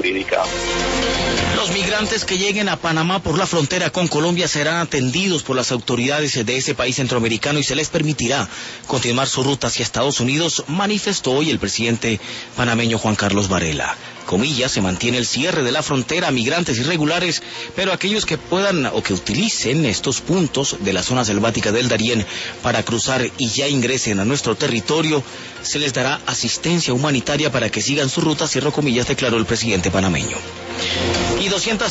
jurídica. Los migrantes que lleguen a Panamá por la frontera con Colombia serán atendidos por las autoridades de ese país centroamericano y se les permitirá continuar su ruta hacia Estados Unidos, manifestó hoy el presidente panameño Juan Carlos Varela. Comillas, se mantiene el cierre de la frontera a migrantes irregulares, pero aquellos que puedan o que utilicen estos puntos de la zona selvática del Darién para cruzar y ya ingresen a nuestro territorio, se les dará asistencia humanitaria para que sigan su ruta, cierro comillas, declaró el presidente panameño. Y 200